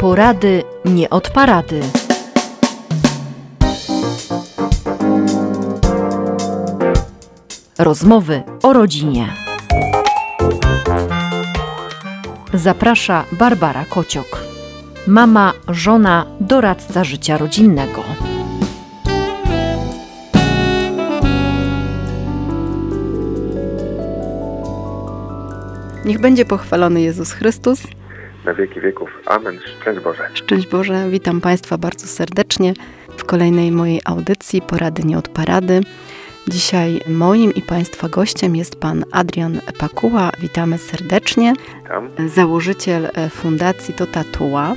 Porady nie od parady. Rozmowy o rodzinie. Zaprasza Barbara Kociok. Mama, żona, doradca życia rodzinnego. Niech będzie pochwalony Jezus Chrystus. Na wieki wieków. Amen. Szczęść Boże. Szczęść Boże. Witam Państwa bardzo serdecznie w kolejnej mojej audycji Porady nie od parady. Dzisiaj moim i Państwa gościem jest Pan Adrian Pakuła. Witamy serdecznie. Witam. Założyciel Fundacji Totatua.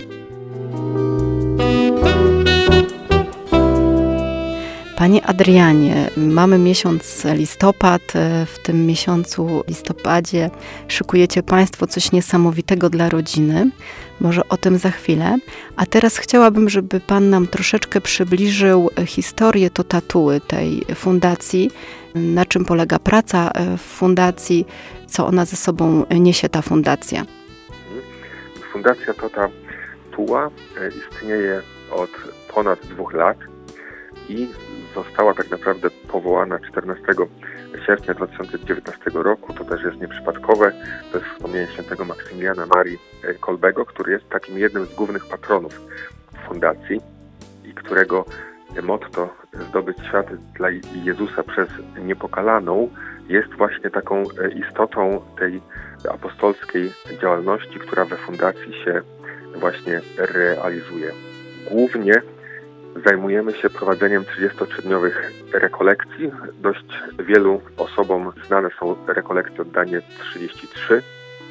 Panie Adrianie, mamy miesiąc listopad. W tym miesiącu listopadzie szykujecie Państwo coś niesamowitego dla rodziny. Może o tym za chwilę. A teraz chciałabym, żeby Pan nam troszeczkę przybliżył historię Totatuły, tej fundacji. Na czym polega praca w fundacji, co ona ze sobą niesie, ta fundacja? Fundacja Totatua istnieje od ponad 2 lat i została tak naprawdę powołana 14 sierpnia 2019 roku. To też jest nieprzypadkowe. To jest wspomnienie świętego Maksymiliana Marii Kolbego, który jest takim jednym z głównych patronów fundacji i którego motto zdobyć świat dla Jezusa przez niepokalaną jest właśnie taką istotą tej apostolskiej działalności, która we fundacji się właśnie realizuje. Głównie zajmujemy się prowadzeniem 33-dniowych rekolekcji. Dość wielu osobom znane są rekolekcje Oddanie 33.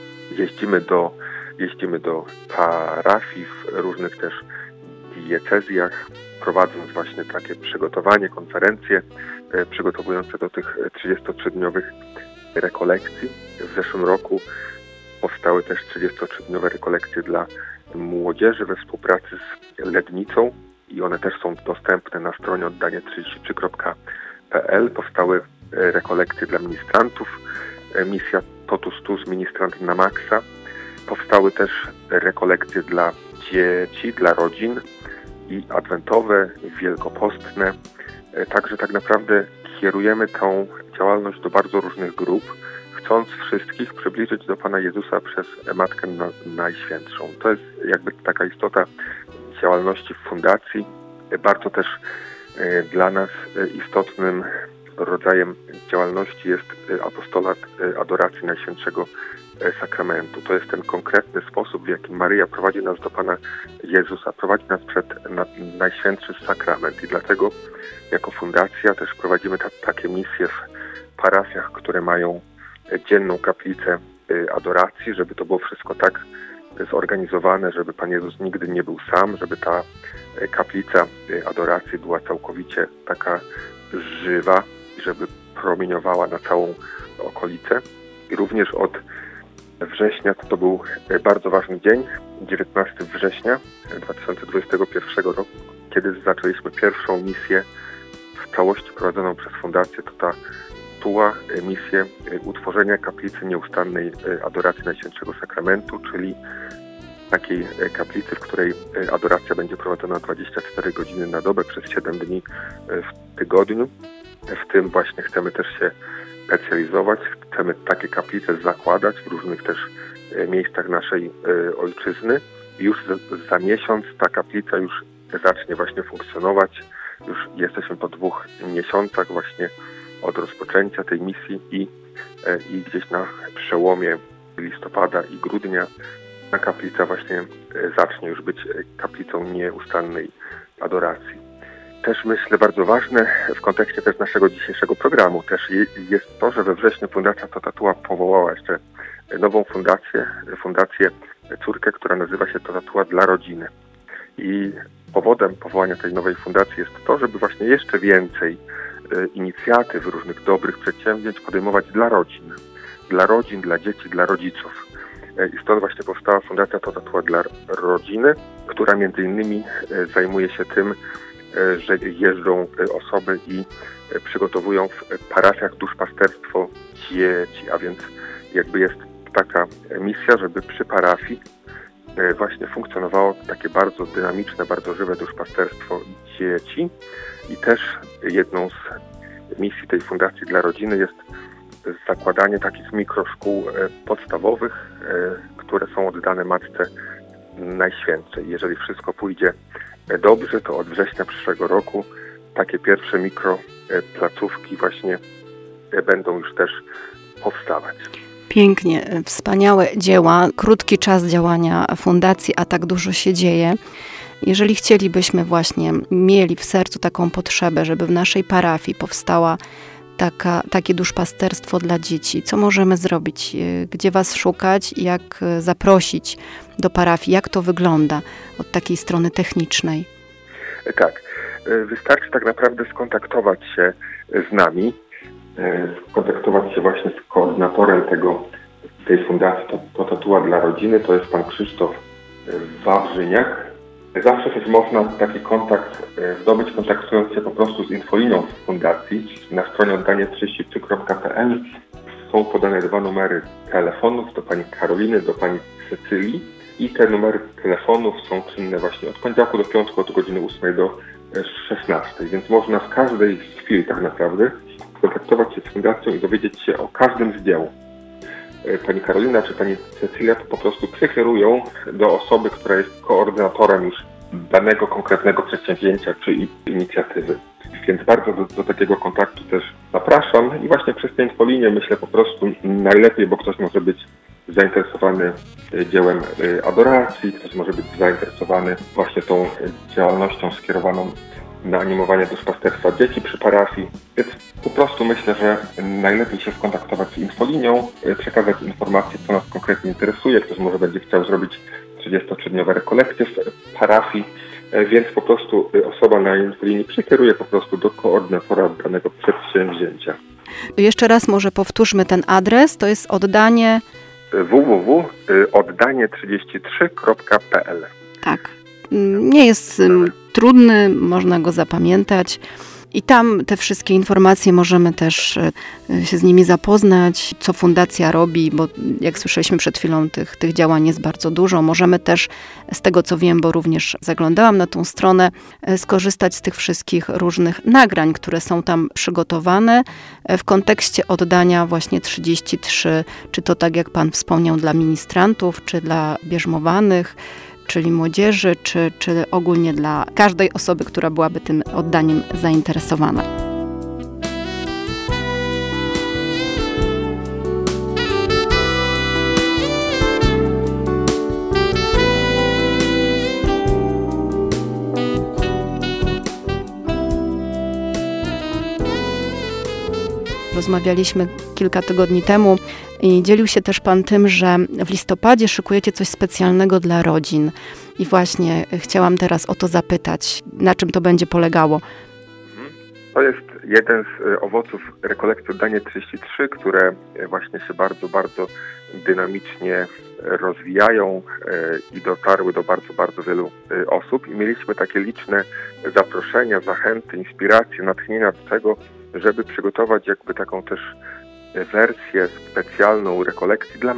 Jeździmy do parafii w różnych też diecezjach, prowadząc właśnie takie przygotowanie, konferencje przygotowujące do tych 33-dniowych rekolekcji. W zeszłym roku powstały też 33-dniowe rekolekcje dla młodzieży we współpracy z Lednicą i one też są dostępne na stronie oddanie34.pl. Powstały rekolekcje dla ministrantów, misja Totus Tuus, ministrant na maksa. Powstały też rekolekcje dla dzieci, dla rodzin i adwentowe, wielkopostne. Także tak naprawdę kierujemy tą działalność do bardzo różnych grup, chcąc wszystkich przybliżyć do Pana Jezusa przez Matkę Najświętszą. To jest jakby taka istota działalności w fundacji. Bardzo też dla nas istotnym rodzajem działalności jest apostolat adoracji Najświętszego Sakramentu. To jest ten konkretny sposób, w jaki Maryja prowadzi nas do Pana Jezusa, prowadzi nas przed Najświętszy Sakrament i dlatego jako fundacja też prowadzimy takie misje w parafiach, które mają dzienną kaplicę adoracji, żeby to było wszystko tak zorganizowane, żeby Pan Jezus nigdy nie był sam, żeby ta kaplica adoracji była całkowicie taka żywa i żeby promieniowała na całą okolicę. I również od września, to był bardzo ważny dzień, 19 września 2021 roku, kiedy zaczęliśmy pierwszą misję w całości prowadzoną przez Fundację Totatua, misję utworzenia kaplicy nieustannej adoracji Najświętszego Sakramentu, czyli takiej kaplicy, w której adoracja będzie prowadzona 24 godziny na dobę przez 7 dni w tygodniu. W tym właśnie chcemy też się specjalizować, chcemy takie kaplice zakładać w różnych też miejscach naszej ojczyzny. I już za miesiąc ta kaplica już zacznie właśnie funkcjonować. Już jesteśmy po 2 miesiącach właśnie od rozpoczęcia tej misji i gdzieś na przełomie listopada i grudnia ta kaplica właśnie zacznie już być kaplicą nieustannej adoracji. Też myślę bardzo ważne w kontekście też naszego dzisiejszego programu też jest to, że we wrześniu Fundacja Totatua powołała jeszcze nową fundację córkę, która nazywa się Totatua dla rodziny. I powodem powołania tej nowej fundacji jest to, żeby właśnie jeszcze więcej inicjatyw, różnych dobrych przedsięwzięć podejmować dla rodzin, dla dzieci, dla rodziców. I stąd właśnie powstała Fundacja Totatua dla rodziny, która między innymi zajmuje się tym, że jeżdżą osoby i przygotowują w parafiach duszpasterstwo dzieci, a więc jakby jest taka misja, żeby przy parafii właśnie funkcjonowało takie bardzo dynamiczne, bardzo żywe duszpasterstwo dzieci i też jedną z misji tej Fundacji dla Rodziny jest zakładanie takich mikroszkół podstawowych, które są oddane Matce Najświętszej. Jeżeli wszystko pójdzie dobrze, to od września przyszłego roku takie pierwsze mikroplacówki właśnie będą już też powstawać. Pięknie, wspaniałe dzieła, krótki czas działania fundacji, a tak dużo się dzieje. Jeżeli chcielibyśmy właśnie, mieli w sercu taką potrzebę, żeby w naszej parafii powstała takie duszpasterstwo dla dzieci, co możemy zrobić? Gdzie was szukać? Jak zaprosić do parafii? Jak to wygląda od takiej strony technicznej? Tak, wystarczy tak naprawdę skontaktować się z nami, skontaktować się właśnie z koordynatorem tej fundacji Totatua dla Rodziny, to jest pan Krzysztof Wawrzyniak. Zawsze też można taki kontakt zdobyć, kontaktując się po prostu z infolinią fundacji. Na stronie oddanie33.pl są podane 2 numery telefonów, do pani Karoliny, do pani Cecylii i te numery telefonów są czynne właśnie od poniedziałku do piątku, od godziny 8 do 16, więc można w każdej chwili tak naprawdę kontaktować się z fundacją i dowiedzieć się o każdym z dzieł. Pani Karolina czy pani Cecylia to po prostu przekierują do osoby, która jest koordynatorem już danego konkretnego przedsięwzięcia czy inicjatywy. Więc bardzo do takiego kontaktu też zapraszam i właśnie przez tę infolinię myślę po prostu najlepiej, bo ktoś może być zainteresowany dziełem adoracji, ktoś może być zainteresowany właśnie tą działalnością skierowaną na animowanie duszpasterstwa dzieci przy parafii. Więc po prostu myślę, że najlepiej się skontaktować z infolinią, przekazać informacje, co nas konkretnie interesuje. Ktoś może będzie chciał zrobić 33-dniowe rekolekcje w parafii, więc po prostu osoba na infolinii przekieruje po prostu do koordynatora danego przedsięwzięcia. Jeszcze raz może powtórzmy ten adres, to jest oddanie... www.oddanie33.pl. Tak. Nie jest trudny, można go zapamiętać i tam te wszystkie informacje możemy też się z nimi zapoznać, co fundacja robi, bo jak słyszeliśmy przed chwilą, tych działań jest bardzo dużo. Możemy też, z tego co wiem, bo również zaglądałam na tą stronę, skorzystać z tych wszystkich różnych nagrań, które są tam przygotowane w kontekście oddania właśnie 33, czy to tak jak Pan wspomniał dla ministrantów, czy dla bierzmowanych, czyli młodzieży, czy ogólnie dla każdej osoby, która byłaby tym oddaniem zainteresowana. Rozmawialiśmy kilka tygodni temu i dzielił się też Pan tym, że w listopadzie szykujecie coś specjalnego dla rodzin. I właśnie chciałam teraz o to zapytać, na czym to będzie polegało? To jest jeden z owoców rekolekcji Oddanie 33, które właśnie się bardzo, bardzo dynamicznie rozwijają i dotarły do bardzo, bardzo wielu osób. I mieliśmy takie liczne zaproszenia, zachęty, inspiracje, natchnienia do tego, żeby przygotować jakby taką też wersję specjalną rekolekcji dla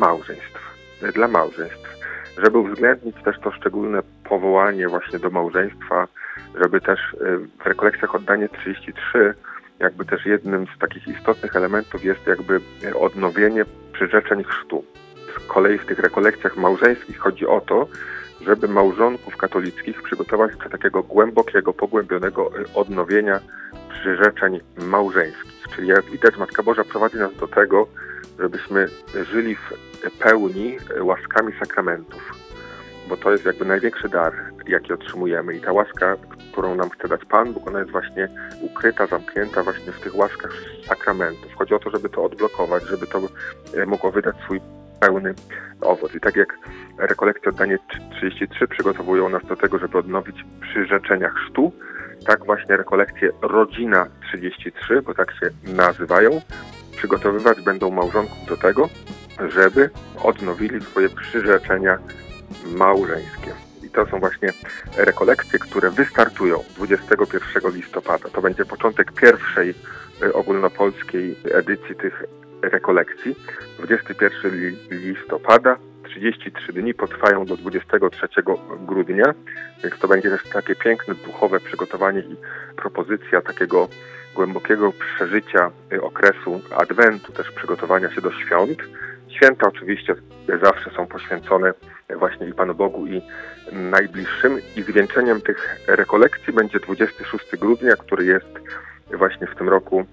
małżeństw, żeby uwzględnić też to szczególne powołanie właśnie do małżeństwa, żeby też w rekolekcjach Oddanie 33 jakby też jednym z takich istotnych elementów jest jakby odnowienie przyrzeczeń chrztu. Z kolei w tych rekolekcjach małżeńskich chodzi o to, żeby małżonków katolickich przygotować do takiego głębokiego, pogłębionego odnowienia przyrzeczeń małżeńskich. Czyli jak widać, Matka Boża prowadzi nas do tego, żebyśmy żyli w pełni łaskami sakramentów, bo to jest jakby największy dar, jaki otrzymujemy i ta łaska, którą nam chce dać Pan Bóg, ona jest właśnie ukryta, zamknięta właśnie w tych łaskach sakramentów. Chodzi o to, żeby to odblokować, żeby to mogło wydać swój pełny owoc. I tak jak rekolekcje Oddanie 33 przygotowują nas do tego, żeby odnowić przyrzeczenia chrztu, tak właśnie rekolekcje Rodzina 33, bo tak się nazywają, przygotowywać będą małżonków do tego, żeby odnowili swoje przyrzeczenia małżeńskie. I to są właśnie rekolekcje, które wystartują 21 listopada. To będzie początek pierwszej ogólnopolskiej edycji tych rekolekcji. 21 listopada, 33 dni, potrwają do 23 grudnia, więc to będzie też takie piękne, duchowe przygotowanie i propozycja takiego głębokiego przeżycia okresu Adwentu, też przygotowania się do świąt. Święta oczywiście zawsze są poświęcone właśnie i Panu Bogu, i najbliższym. I zwieńczeniem tych rekolekcji będzie 26 grudnia, który jest właśnie w tym roku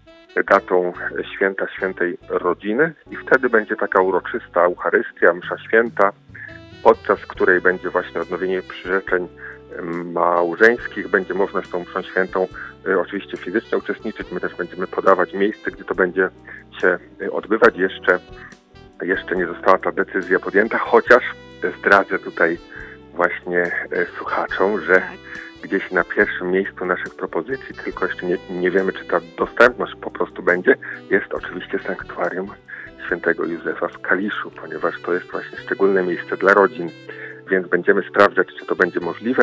datą święta Świętej Rodziny. I wtedy będzie taka uroczysta Eucharystia, msza święta, podczas której będzie właśnie odnowienie przyrzeczeń małżeńskich. Będzie można z tą mszą świętą oczywiście fizycznie uczestniczyć. My też będziemy podawać miejsce, gdzie to będzie się odbywać. Jeszcze nie została ta decyzja podjęta, chociaż zdradzę tutaj właśnie słuchaczom, że gdzieś na pierwszym miejscu naszych propozycji, tylko jeszcze nie wiemy, czy ta dostępność po prostu będzie, jest oczywiście sanktuarium Świętego Józefa w Kaliszu, ponieważ to jest właśnie szczególne miejsce dla rodzin, więc będziemy sprawdzać, czy to będzie możliwe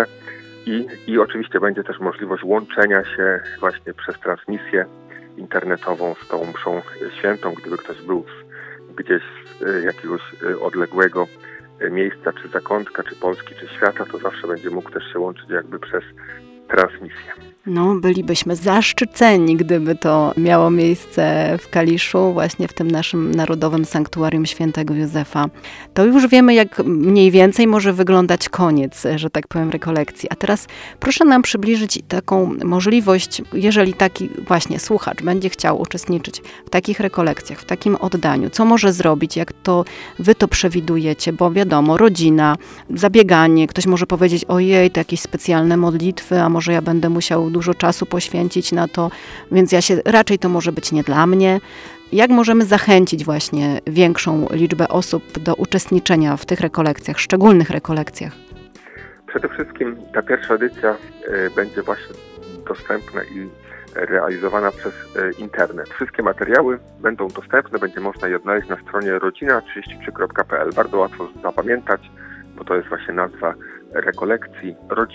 i oczywiście będzie też możliwość łączenia się właśnie przez transmisję internetową z tą mszą świętą, gdyby ktoś był gdzieś z jakiegoś odległego miejsca, czy zakątka, czy Polski, czy świata, to zawsze będzie mógł też się łączyć jakby przez transmisję. No, bylibyśmy zaszczyceni, gdyby to miało miejsce w Kaliszu, właśnie w tym naszym Narodowym Sanktuarium Świętego Józefa. To już wiemy, jak mniej więcej może wyglądać koniec, że tak powiem, rekolekcji. A teraz proszę nam przybliżyć taką możliwość, jeżeli taki właśnie słuchacz będzie chciał uczestniczyć w takich rekolekcjach, w takim oddaniu, co może zrobić, jak to wy to przewidujecie, bo wiadomo, rodzina, zabieganie, ktoś może powiedzieć, ojej, to jakieś specjalne modlitwy, a może ja będę musiał dużo czasu poświęcić na to, więc raczej to może być nie dla mnie. Jak możemy zachęcić właśnie większą liczbę osób do uczestniczenia w tych rekolekcjach, szczególnych rekolekcjach? Przede wszystkim ta pierwsza edycja będzie właśnie dostępna i realizowana przez internet. Wszystkie materiały będą dostępne, będzie można je odnaleźć na stronie rodzina33.pl. Bardzo łatwo zapamiętać, bo to jest właśnie nazwa rekolekcji,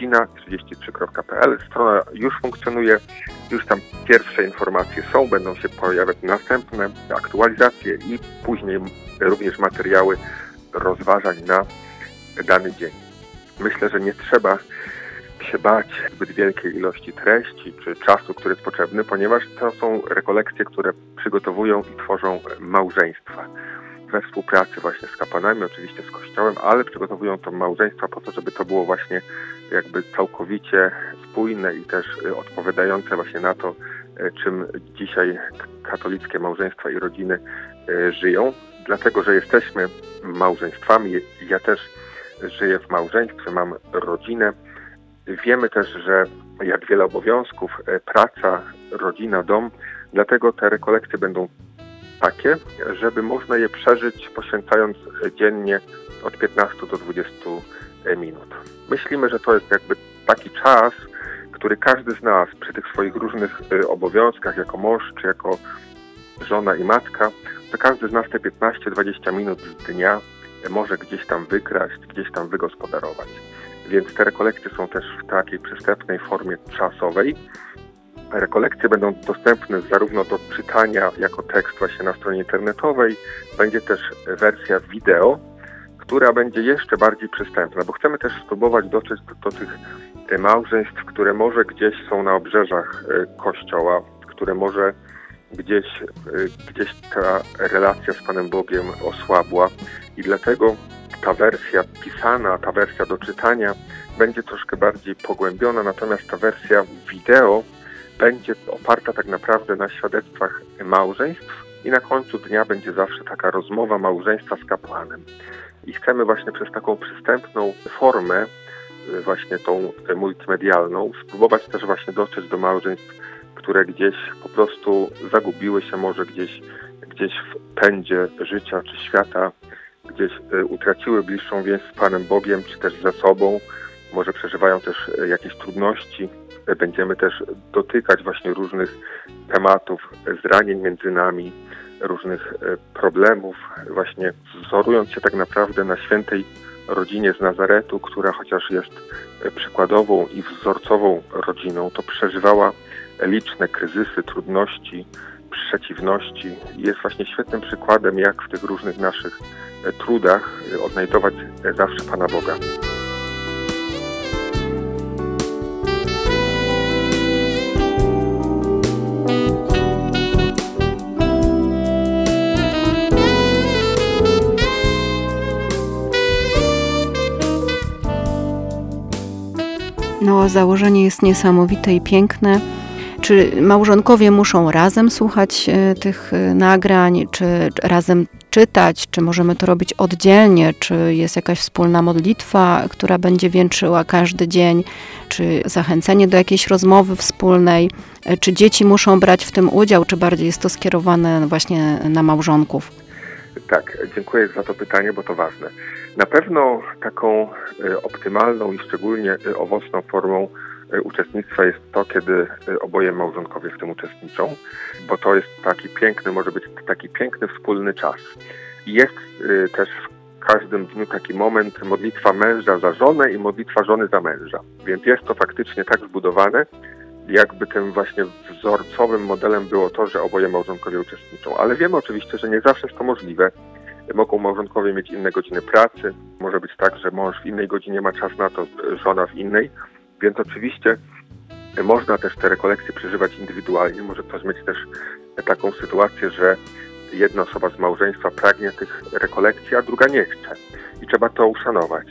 rodzina33.pl. Strona już funkcjonuje, już tam pierwsze informacje są, będą się pojawiać następne aktualizacje i później również materiały rozważań na dany dzień. Myślę, że nie trzeba się bać zbyt wielkiej ilości treści czy czasu, który jest potrzebny, ponieważ to są rekolekcje, które przygotowują i tworzą małżeństwa. We współpracy właśnie z kapłanami, oczywiście z Kościołem, ale przygotowują to małżeństwa po to, żeby to było właśnie jakby całkowicie spójne i też odpowiadające właśnie na to, czym dzisiaj katolickie małżeństwa i rodziny żyją. Dlatego, że jesteśmy małżeństwami, ja też żyję w małżeństwie, mam rodzinę. Wiemy też, że jak wiele obowiązków, praca, rodzina, dom, dlatego te rekolekcje będą takie, żeby można je przeżyć, poświęcając dziennie od 15 do 20 minut. Myślimy, że to jest jakby taki czas, który każdy z nas przy tych swoich różnych obowiązkach, jako mąż czy jako żona i matka, to każdy z nas te 15-20 minut z dnia może gdzieś tam wykraść, gdzieś tam wygospodarować. Więc te rekolekcje są też w takiej przystępnej formie czasowej. Rekolekcje będą dostępne zarówno do czytania jako tekst właśnie na stronie internetowej. Będzie też wersja wideo, która będzie jeszcze bardziej przystępna, bo chcemy też spróbować dotrzeć do tych małżeństw, które może gdzieś są na obrzeżach Kościoła, które może gdzieś ta relacja z Panem Bogiem osłabła i dlatego ta wersja pisana, ta wersja do czytania będzie troszkę bardziej pogłębiona, natomiast ta wersja wideo będzie oparta tak naprawdę na świadectwach małżeństw i na końcu dnia będzie zawsze taka rozmowa małżeństwa z kapłanem. I chcemy właśnie przez taką przystępną formę, właśnie tą multimedialną, spróbować też właśnie dotrzeć do małżeństw, które gdzieś po prostu zagubiły się, może gdzieś w pędzie życia czy świata, gdzieś utraciły bliższą więź z Panem Bogiem, czy też ze sobą, może przeżywają też jakieś trudności. Będziemy też dotykać właśnie różnych tematów, zranień między nami, różnych problemów, właśnie wzorując się tak naprawdę na świętej rodzinie z Nazaretu, która chociaż jest przykładową i wzorcową rodziną, to przeżywała liczne kryzysy, trudności, przeciwności i jest właśnie świetnym przykładem, jak w tych różnych naszych trudach odnajdować zawsze Pana Boga. No, założenie jest niesamowite i piękne. Czy małżonkowie muszą razem słuchać tych nagrań, czy razem czytać, czy możemy to robić oddzielnie, czy jest jakaś wspólna modlitwa, która będzie wieńczyła każdy dzień, czy zachęcenie do jakiejś rozmowy wspólnej, czy dzieci muszą brać w tym udział, czy bardziej jest to skierowane właśnie na małżonków? Tak, dziękuję za to pytanie, bo to ważne. Na pewno taką optymalną i szczególnie owocną formą uczestnictwa jest to, kiedy oboje małżonkowie w tym uczestniczą, bo to jest taki piękny, może być taki piękny wspólny czas. I jest też w każdym dniu taki moment modlitwa męża za żonę i modlitwa żony za męża. Więc jest to faktycznie tak zbudowane, jakby tym właśnie wzorcowym modelem było to, że oboje małżonkowie uczestniczą. Ale wiemy oczywiście, że nie zawsze jest to możliwe. Mogą małżonkowie mieć inne godziny pracy. Może być tak, że mąż w innej godzinie ma czas na to, żona w innej. Więc oczywiście można też te rekolekcje przeżywać indywidualnie. Może ktoś mieć też taką sytuację, że jedna osoba z małżeństwa pragnie tych rekolekcji, a druga nie chce. I trzeba to uszanować.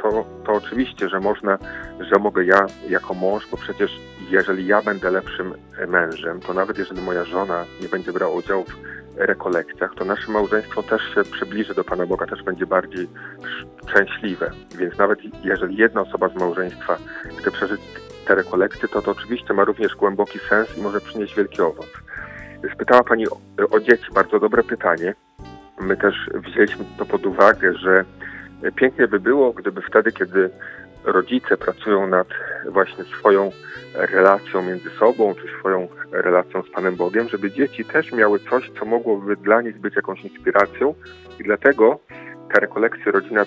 To oczywiście, że mogę ja jako mąż, bo przecież jeżeli ja będę lepszym mężem, to nawet jeżeli moja żona nie będzie brała udziału w rekolekcjach, to nasze małżeństwo też się przybliży do Pana Boga, też będzie bardziej szczęśliwe. Więc nawet jeżeli jedna osoba z małżeństwa chce przeżyć te rekolekcje, to oczywiście ma również głęboki sens i może przynieść wielki owoc. Spytała Pani o dzieci, bardzo dobre pytanie. My też wzięliśmy to pod uwagę, że pięknie by było, gdyby wtedy, kiedy rodzice pracują nad właśnie swoją relacją między sobą, czy swoją relacją z Panem Bogiem, żeby dzieci też miały coś, co mogłoby dla nich być jakąś inspiracją. I dlatego te rekolekcje Rodzina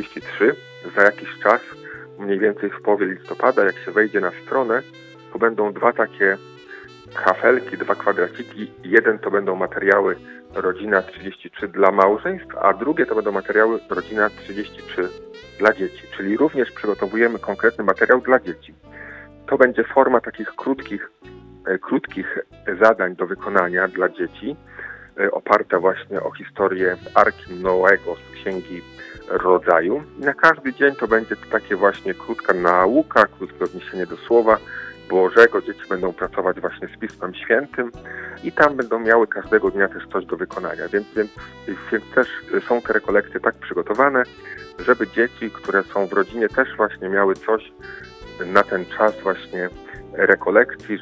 33 za jakiś czas, mniej więcej w połowie listopada, jak się wejdzie na stronę, to będą dwa takie kafelki, dwa kwadraciki. Jeden to będą materiały Rodzina 33 dla małżeństw, a drugie to będą materiały Rodzina 33 dla dzieci. Czyli również przygotowujemy konkretny materiał dla dzieci. To będzie forma takich krótkich zadań do wykonania dla dzieci, oparta właśnie o historię Arki Noego z Księgi Rodzaju. I na każdy dzień to będzie takie właśnie krótka nauka, krótkie odniesienie do Słowa Bożego. Dzieci będą pracować właśnie z Pismem Świętym i tam będą miały każdego dnia też coś do wykonania. Więc też są te rekolekcje tak przygotowane, żeby dzieci, które są w rodzinie, też właśnie miały coś na ten czas właśnie rekolekcji,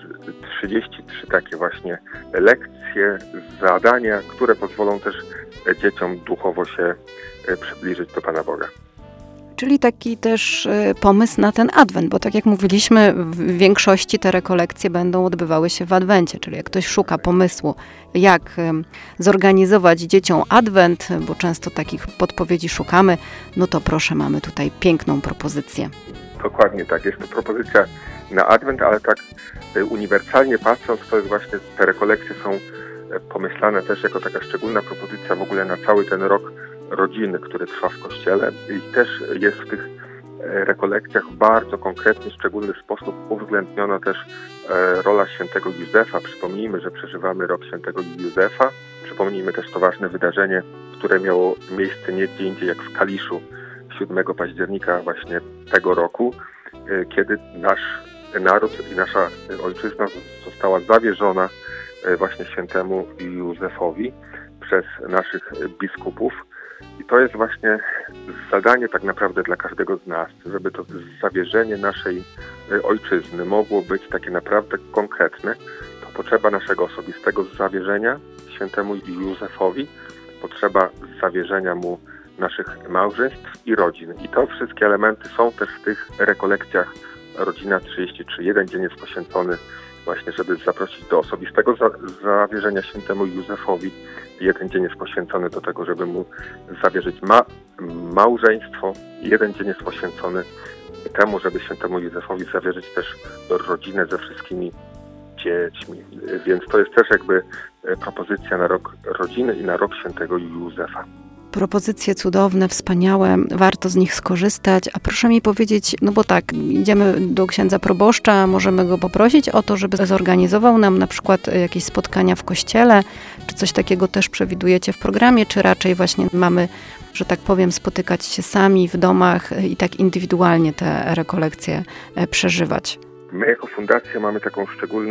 33 takie właśnie lekcje, zadania, które pozwolą też dzieciom duchowo się przybliżyć do Pana Boga. Czyli taki też pomysł na ten Adwent, bo tak jak mówiliśmy, w większości te rekolekcje będą odbywały się w Adwencie, czyli jak ktoś szuka pomysłu, jak zorganizować dzieciom Adwent, bo często takich podpowiedzi szukamy, no to proszę, mamy tutaj piękną propozycję. Dokładnie tak, jest to propozycja na Adwent, ale tak uniwersalnie patrząc, to jest właśnie, te rekolekcje są pomyślane też jako taka szczególna propozycja w ogóle na cały ten rok rodziny, który trwa w Kościele i też jest w tych rekolekcjach w bardzo konkretny, szczególny sposób uwzględniona też rola świętego Józefa. Przypomnijmy, że przeżywamy rok świętego Józefa. Przypomnijmy też to ważne wydarzenie, które miało miejsce nie gdzie indziej jak w Kaliszu 7 października właśnie tego roku, kiedy nasz naród i nasza ojczyzna została zawierzona właśnie świętemu Józefowi przez naszych biskupów. I to jest właśnie zadanie tak naprawdę dla każdego z nas, żeby to zawierzenie naszej ojczyzny mogło być takie naprawdę konkretne. To potrzeba naszego osobistego zawierzenia świętemu Józefowi, potrzeba zawierzenia mu naszych małżeństw i rodzin. I to wszystkie elementy są też w tych rekolekcjach Rodzina 33. Jeden dzień jest poświęcony właśnie, żeby zaprosić do osobistego zawierzenia świętemu Józefowi. Jeden dzień jest poświęcony do tego, żeby mu zawierzyć małżeństwo. Jeden dzień jest poświęcony temu, żeby świętemu Józefowi zawierzyć też rodzinę ze wszystkimi dziećmi. Więc to jest też jakby propozycja na rok rodziny i na rok świętego Józefa. propozycje cudowne, wspaniałe, warto z nich skorzystać. A proszę mi powiedzieć, no bo tak, idziemy do księdza proboszcza, możemy go poprosić o to, żeby zorganizował nam na przykład jakieś spotkania w kościele, czy coś takiego też przewidujecie w programie, czy raczej właśnie mamy, że tak powiem, spotykać się sami w domach i tak indywidualnie te rekolekcje przeżywać? My jako fundacja mamy taką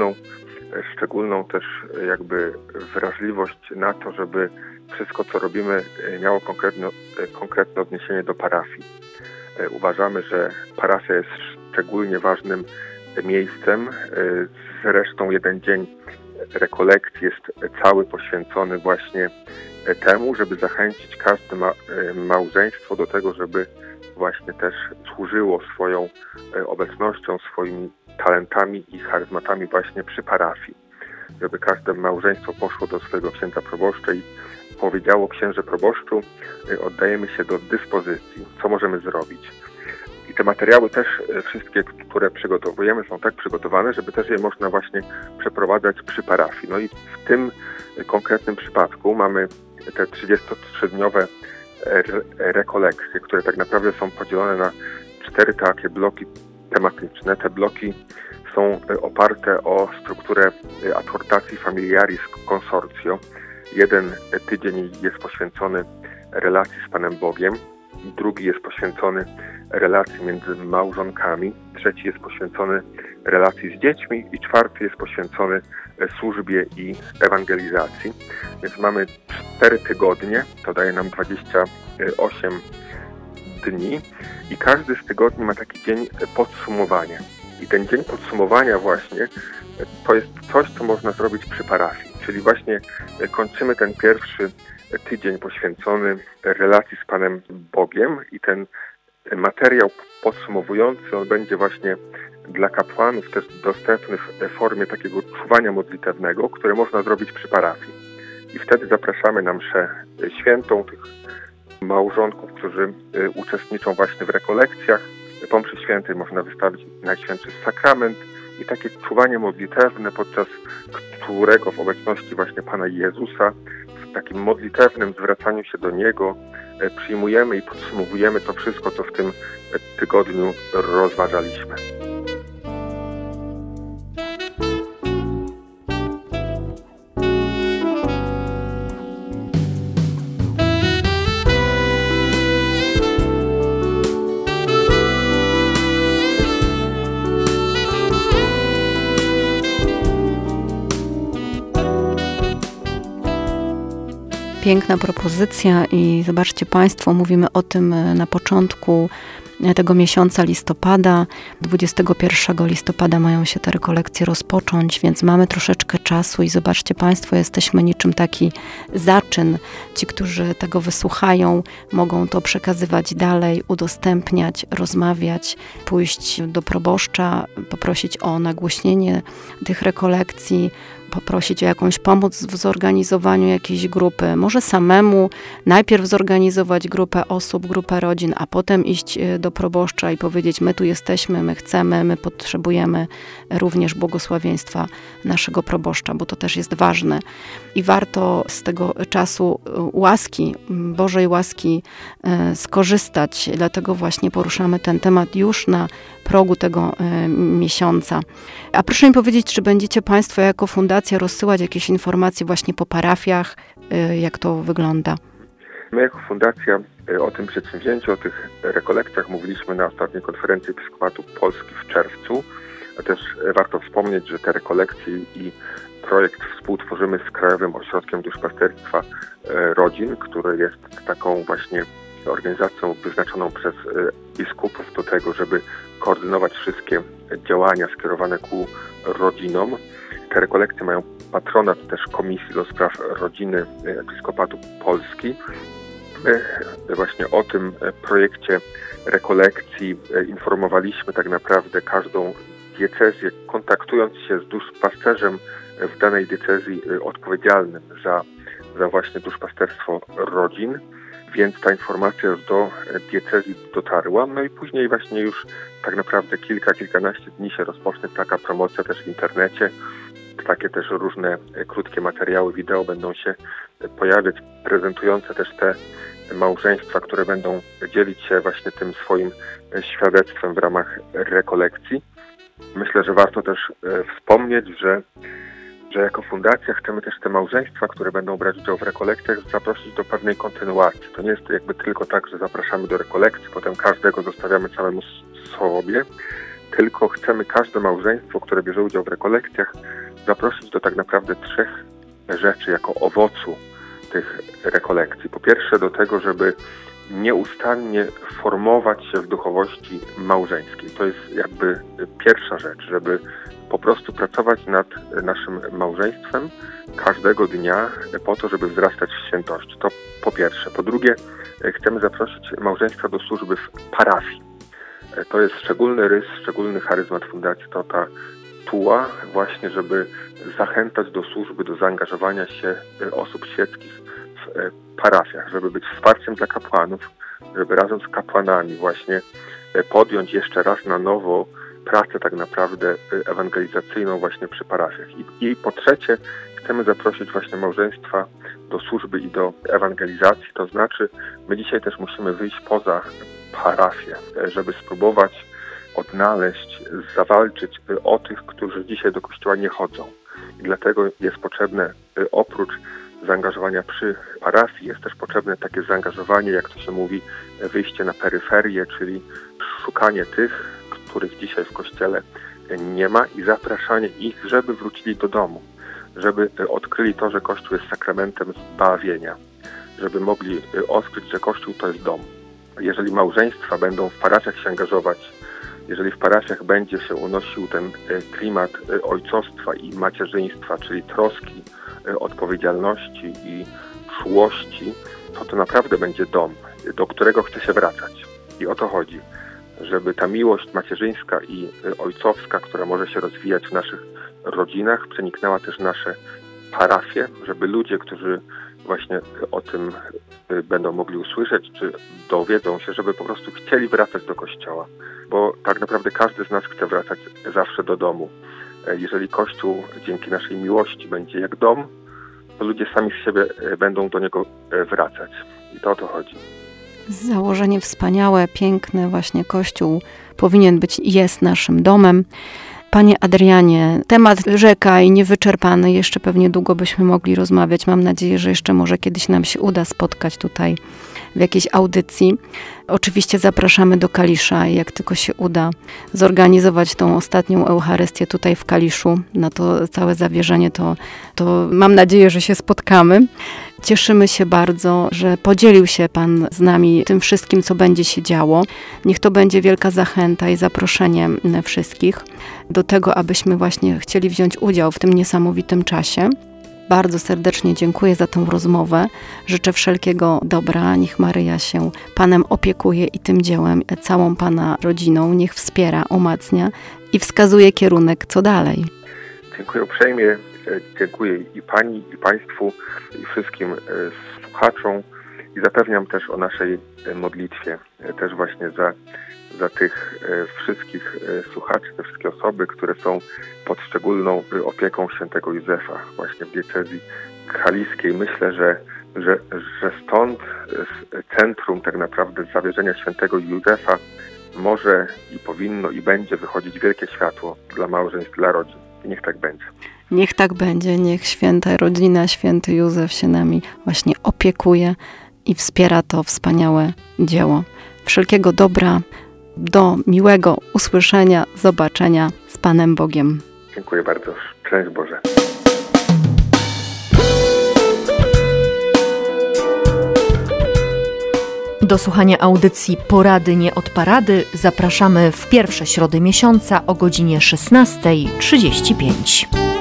szczególną też jakby wrażliwość na to, żeby wszystko, co robimy, miało konkretne odniesienie do parafii. Uważamy, że parafia jest szczególnie ważnym miejscem. Zresztą jeden dzień rekolekcji jest cały poświęcony właśnie temu, żeby zachęcić każde małżeństwo do tego, żeby właśnie też służyło swoją obecnością, swoimi talentami i charyzmatami właśnie przy parafii. Żeby każde małżeństwo poszło do swojego księdza proboszcza i powiedziało: księże proboszczu, oddajemy się do dyspozycji, co możemy zrobić. I te materiały też wszystkie, które przygotowujemy, są tak przygotowane, żeby też je można właśnie przeprowadzać przy parafii. No i w tym konkretnym przypadku mamy te 33-dniowe rekolekcje, które tak naprawdę są podzielone na 4 takie bloki tematyczne. Te bloki są oparte o strukturę Adhortatii Familiaris Consortio. Jeden tydzień jest poświęcony relacji z Panem Bogiem, drugi jest poświęcony relacji między małżonkami, trzeci jest poświęcony relacji z dziećmi i czwarty jest poświęcony służbie i ewangelizacji. Więc mamy 4 tygodnie, to daje nam 28 dni i każdy z tygodni ma taki dzień podsumowania. I ten dzień podsumowania właśnie to jest coś, co można zrobić przy parafii. Czyli właśnie kończymy ten pierwszy tydzień poświęcony relacji z Panem Bogiem i ten materiał podsumowujący, on będzie właśnie dla kapłanów też dostępny w formie takiego czuwania modlitewnego, które można zrobić przy parafii. I wtedy zapraszamy na mszę świętą tych małżonków, którzy uczestniczą właśnie w rekolekcjach. Po mszy świętej można wystawić Najświętszy Sakrament i takie czuwanie modlitewne, podczas którego w obecności właśnie Pana Jezusa, w takim modlitewnym zwracaniu się do Niego, przyjmujemy i podsumowujemy to wszystko, co w tym tygodniu rozważaliśmy. Piękna propozycja i zobaczcie Państwo, mówimy o tym na początku tego miesiąca listopada. 21 listopada mają się te rekolekcje rozpocząć, więc mamy troszeczkę czasu i zobaczcie Państwo, jesteśmy niczym taki zaczyn. Ci, którzy tego wysłuchają, mogą to przekazywać dalej, udostępniać, rozmawiać, pójść do proboszcza, poprosić o nagłośnienie tych rekolekcji, poprosić o jakąś pomoc w zorganizowaniu jakiejś grupy. Może samemu najpierw zorganizować grupę osób, grupę rodzin, a potem iść do proboszcza i powiedzieć: my tu jesteśmy, my chcemy, my potrzebujemy również błogosławieństwa naszego proboszcza, bo to też jest ważne. I warto z tego czasu łaski, Bożej łaski skorzystać. Dlatego właśnie poruszamy ten temat już na progu tego miesiąca. A proszę mi powiedzieć, czy będziecie Państwo jako fundacja rozsyłać jakieś informacje właśnie po parafiach? Jak to wygląda? My jako fundacja o tym przedsięwzięciu, o tych rekolekcjach mówiliśmy na ostatniej konferencji Episkopatu Polski w czerwcu. A też warto wspomnieć, że te rekolekcje i projekt współtworzymy z Krajowym Ośrodkiem Duszpasterstwa Rodzin, który jest taką właśnie organizacją wyznaczoną przez biskupów do tego, żeby koordynować wszystkie działania skierowane ku rodzinom. Te rekolekcje mają patronat też Komisji do Spraw Rodziny Episkopatu Polski. My właśnie o tym projekcie rekolekcji informowaliśmy tak naprawdę każdą diecezję, kontaktując się z duszpasterzem w danej diecezji odpowiedzialnym za właśnie duszpasterstwo rodzin, więc ta informacja już do diecezji dotarła. No i później właśnie już tak naprawdę kilkanaście dni się rozpocznie taka promocja też w internecie. Takie też różne krótkie materiały wideo będą się pojawiać, prezentujące też te małżeństwa, które będą dzielić się właśnie tym swoim świadectwem w ramach rekolekcji. Myślę, że warto też wspomnieć, że jako fundacja chcemy też te małżeństwa, które będą brać udział w rekolekcjach, zaprosić do pewnej kontynuacji. To nie jest jakby tylko tak, że zapraszamy do rekolekcji, potem każdego zostawiamy samemu sobie, tylko chcemy każde małżeństwo, które bierze udział w rekolekcjach, zaprosić do tak naprawdę 3 rzeczy jako owocu tych rekolekcji. Po pierwsze do tego, żeby nieustannie formować się w duchowości małżeńskiej. To jest jakby pierwsza rzecz, żeby po prostu pracować nad naszym małżeństwem każdego dnia po to, żeby wzrastać w świętości. To po pierwsze. Po drugie, chcemy zaprosić małżeństwa do służby w parafii. To jest szczególny rys, szczególny charyzmat fundacji, to ta tuła właśnie, żeby zachęcać do służby, do zaangażowania się osób świeckich w parafiach, żeby być wsparciem dla kapłanów, żeby razem z kapłanami właśnie podjąć jeszcze raz na nowo pracę tak naprawdę ewangelizacyjną właśnie przy parafiach. I po trzecie, chcemy zaprosić właśnie małżeństwa do służby i do ewangelizacji, to znaczy my dzisiaj też musimy wyjść poza parafię, żeby spróbować odnaleźć, zawalczyć o tych, którzy dzisiaj do kościoła nie chodzą. I dlatego jest potrzebne oprócz zaangażowania przy parafii, jest też potrzebne takie zaangażowanie, jak to się mówi, wyjście na peryferię, czyli szukanie tych, których dzisiaj w kościele nie ma i zapraszanie ich, żeby wrócili do domu, żeby odkryli to, że Kościół jest sakramentem zbawienia, żeby mogli odkryć, że Kościół to jest dom. Jeżeli małżeństwa będą w parafiach się angażować, jeżeli w parafiach będzie się unosił ten klimat ojcostwa i macierzyństwa, czyli troski, odpowiedzialności i czułości, to naprawdę będzie dom, do którego chce się wracać. I o to chodzi, żeby ta miłość macierzyńska i ojcowska, która może się rozwijać w naszych rodzinach, przeniknęła też nasze parafie, żeby ludzie, którzy właśnie o tym będą mogli usłyszeć, czy dowiedzą się, żeby po prostu chcieli wracać do kościoła. Bo tak naprawdę każdy z nas chce wracać zawsze do domu. Jeżeli Kościół dzięki naszej miłości będzie jak dom, to ludzie sami z siebie będą do niego wracać. I to o to chodzi. Założenie wspaniałe, piękne, właśnie Kościół powinien być i jest naszym domem. Panie Adrianie, temat rzeka i niewyczerpany, jeszcze pewnie długo byśmy mogli rozmawiać. Mam nadzieję, że jeszcze może kiedyś nam się uda spotkać tutaj w jakiejś audycji. Oczywiście zapraszamy do Kalisza i jak tylko się uda zorganizować tą ostatnią Eucharystię tutaj w Kaliszu, na to całe zawierzenie, to mam nadzieję, że się spotkamy. Cieszymy się bardzo, że podzielił się Pan z nami tym wszystkim, co będzie się działo. Niech to będzie wielka zachęta i zaproszenie wszystkich do tego, abyśmy właśnie chcieli wziąć udział w tym niesamowitym czasie. Bardzo serdecznie dziękuję za tę rozmowę. Życzę wszelkiego dobra. Niech Maryja się Panem opiekuje i tym dziełem, całą Pana rodziną. Niech wspiera, umacnia i wskazuje kierunek, co dalej. Dziękuję uprzejmie. Dziękuję i Pani, i Państwu, i wszystkim słuchaczom. I zapewniam też o naszej modlitwie. Też właśnie za tych wszystkich słuchaczy, te wszystkie osoby, które są pod szczególną opieką świętego Józefa właśnie w diecezji kaliskiej. Myślę, że stąd z centrum tak naprawdę zawierzenia świętego Józefa może i powinno i będzie wychodzić wielkie światło dla małżeństw, dla rodzin. I niech tak będzie. Niech tak będzie. Niech święta rodzina, święty Józef się nami właśnie opiekuje i wspiera to wspaniałe dzieło. Wszelkiego dobra. Do miłego usłyszenia, zobaczenia z Panem Bogiem. Dziękuję bardzo. Szczęść Boże. Do słuchania audycji Porady nie od parady zapraszamy w pierwsze środy miesiąca o godzinie 16:35.